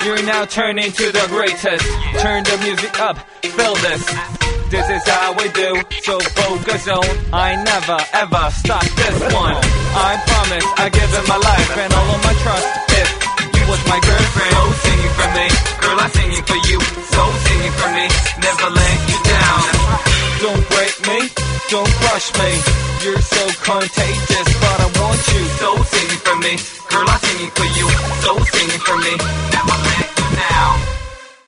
You're now turning to the greatest. Turn the music up, feel this. This is how we do, so focus on. I never ever stop this one. I promise I give it my life and all of my trust. If you was my girlfriend, oh singing for me, girl I'm singing for you. So singing for me, never let you down. Don't break me, don't crush me. You're so contagious, but I want you. So singing for me, girl I'm singing for you. So singing for me, never let you down.